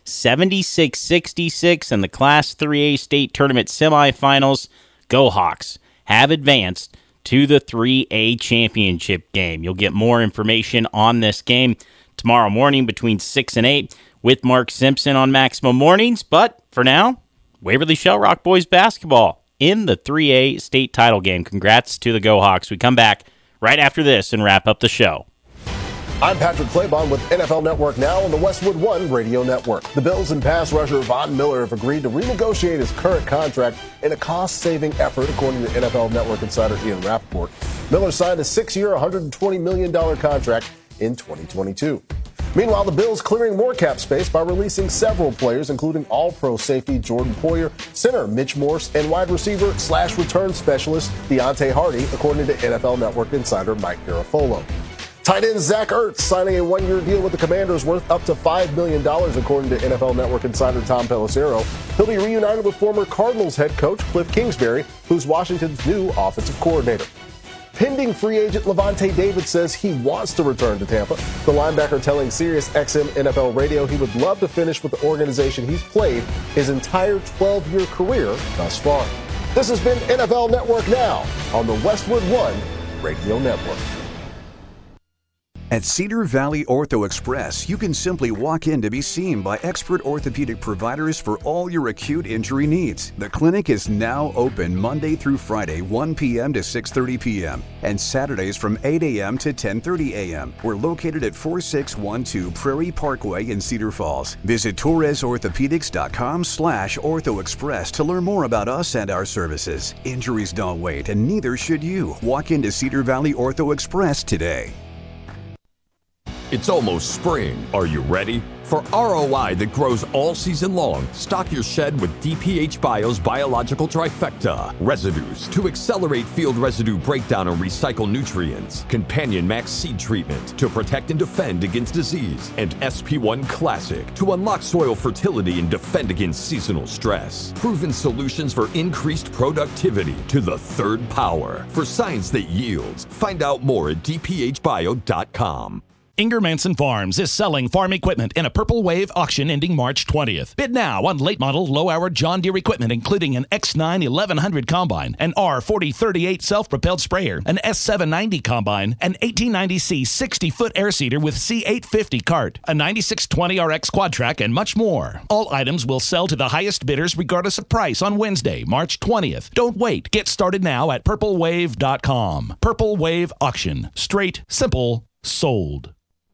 76-66 in the Class 3A state tournament semifinals. Go Hawks have advanced to the 3A championship game. You'll get more information on this game tomorrow morning between 6 and 8 with Mark Simpson on Maximum Mornings. But for now, Waverly Shell Rock boys basketball in the 3A state title game. Congrats to the Go Hawks. We come back right after this and wrap up the show. I'm Patrick Claybon with NFL Network Now on the Westwood One Radio Network. The Bills and pass rusher Von Miller have agreed to renegotiate his current contract in a cost-saving effort, according to NFL Network insider Ian Rappaport. Miller signed a 6-year, $120 million contract in 2022. Meanwhile, the Bills clearing more cap space by releasing several players, including all-pro safety Jordan Poyer, center Mitch Morse, and wide receiver/return specialist Deontay Hardy, according to NFL Network insider Mike Garafolo. Tight end Zach Ertz signing a one-year deal with the Commanders worth up to $5 million, according to NFL Network insider Tom Pelissero. He'll be reunited with former Cardinals head coach Cliff Kingsbury, who's Washington's new offensive coordinator. Pending free agent Levante David says he wants to return to Tampa. The linebacker telling SiriusXM NFL Radio he would love to finish with the organization he's played his entire 12-year career thus far. This has been NFL Network Now on the Westwood One Radio Network. At Cedar Valley Ortho Express, you can simply walk in to be seen by expert orthopedic providers for all your acute injury needs. The clinic is now open Monday through Friday, 1 p.m. to 6:30 p.m. and Saturdays from 8 a.m. to 10:30 a.m. We're located at 4612 Prairie Parkway in Cedar Falls. Visit TorresOrthopedics.com/Ortho Express to learn more about us and our services. Injuries don't wait, and neither should you. Walk into Cedar Valley Ortho Express today. It's almost spring. Are you ready? For ROI that grows all season long, stock your shed with DPH Bio's biological trifecta. Residues to accelerate field residue breakdown and recycle nutrients. Companion Max seed treatment to protect and defend against disease. And SP1 Classic to unlock soil fertility and defend against seasonal stress. Proven solutions for increased productivity to the third power. For science that yields. Find out more at dphbio.com. Inger Manson Farms is selling farm equipment in a Purple Wave auction ending March 20th. Bid now on late model, low-hour John Deere equipment, including an X9 1100 combine, an R4038 self-propelled sprayer, an S790 combine, an 1890C 60-foot air seeder with C850 cart, a 9620 RX quad track, and much more. All items will sell to the highest bidders regardless of price on Wednesday, March 20th. Don't wait. Get started now at purplewave.com. Purple Wave Auction. Straight, simple, sold.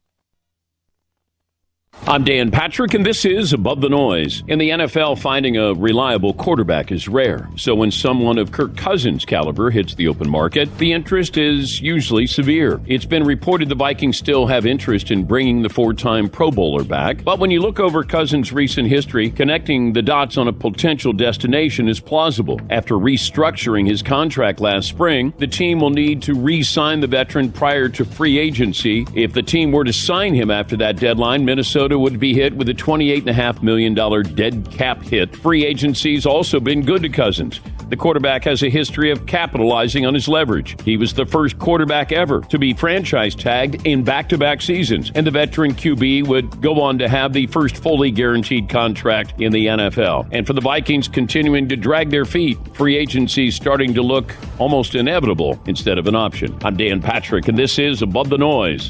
I'm Dan Patrick, and this is Above the Noise. In the NFL, finding a reliable quarterback is rare. So when someone of Kirk Cousins' caliber hits the open market, the interest is usually severe. It's been reported the Vikings still have interest in bringing the four-time Pro Bowler back. But when you look over Cousins' recent history, connecting the dots on a potential destination is plausible. After restructuring his contract last spring, the team will need to re-sign the veteran prior to free agency. If the team were to sign him after that deadline, Minnesota would be hit with a $28.5 million dead cap hit. Free agency's also been good to Cousins. The quarterback has a history of capitalizing on his leverage. He was the first quarterback ever to be franchise tagged in back-to-back seasons, and the veteran QB would go on to have the first fully guaranteed contract in the NFL. And for the Vikings continuing to drag their feet, free agency starting to look almost inevitable instead of an option. I'm Dan Patrick, and this is Above the Noise.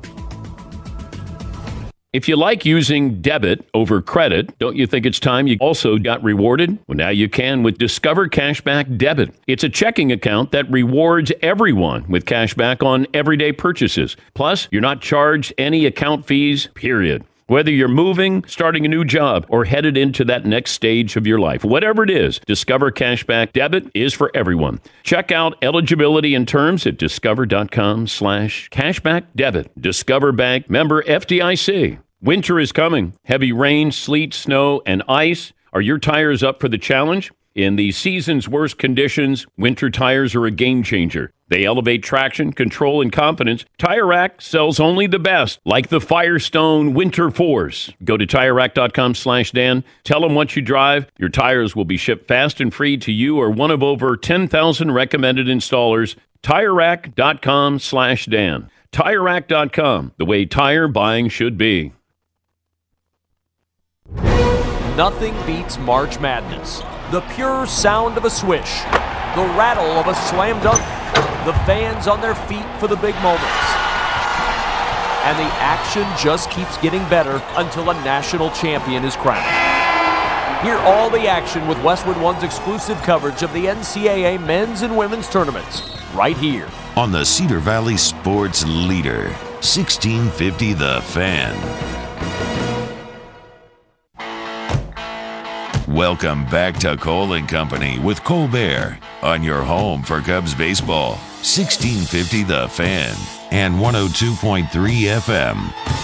If you like using debit over credit, don't you think it's time you also got rewarded? Well, now you can with Discover Cashback Debit. It's a checking account that rewards everyone with cashback on everyday purchases. Plus, you're not charged any account fees, period. Whether you're moving, starting a new job, or headed into that next stage of your life, whatever it is, Discover Cashback Debit is for everyone. Check out eligibility and terms at discover.com/cashbackdebit. Discover Bank, member FDIC. Winter is coming. Heavy rain, sleet, snow, and ice. Are your tires up for the challenge? In the season's worst conditions, winter tires are a game changer. They elevate traction, control, and confidence. Tire Rack sells only the best, like the Firestone Winter Force. Go to TireRack.com/Dan. Tell them what you drive. Your tires will be shipped fast and free to you or one of over 10,000 recommended installers. TireRack.com/Dan. TireRack.com, the way tire buying should be. Nothing beats March Madness. The pure sound of a swish, the rattle of a slam dunk, the fans on their feet for the big moments. And the action just keeps getting better until a national champion is crowned. Hear all the action with Westwood One's exclusive coverage of the NCAA men's and women's tournaments right here on the Cedar Valley Sports Leader, 1650 The Fan. Welcome back to Cole & Company with Colbert on your home for Cubs baseball, 1650 The Fan and 102.3 FM.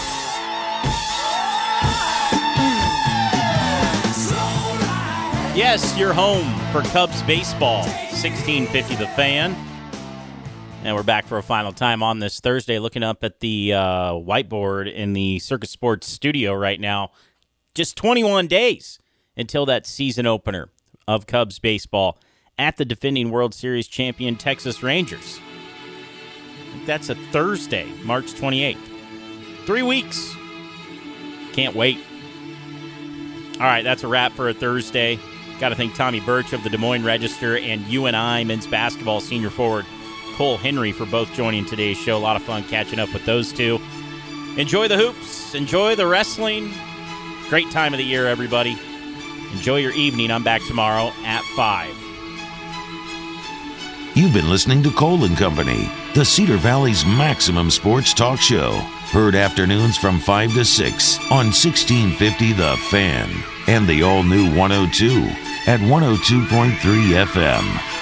Yes, you're home for Cubs baseball, 1650 The Fan. And we're back for a final time on this Thursday, looking up at the whiteboard in the Circus Sports studio right now. Just 21 days until that season opener of Cubs baseball at the defending World Series champion Texas Rangers. That's a Thursday, March 28th. 3 weeks. Can't wait. All right, that's a wrap for a Thursday. Got to thank Tommy Birch of the Des Moines Register and UNI men's basketball senior forward Cole Henry for both joining today's show. A lot of fun catching up with those two. Enjoy the hoops. Enjoy the wrestling. Great time of the year, everybody. Enjoy your evening. I'm back tomorrow at 5. You've been listening to Cole & Company, the Cedar Valley's maximum sports talk show. Heard afternoons from 5 to 6 on 1650 The Fan and the all-new 102 at 102.3 FM.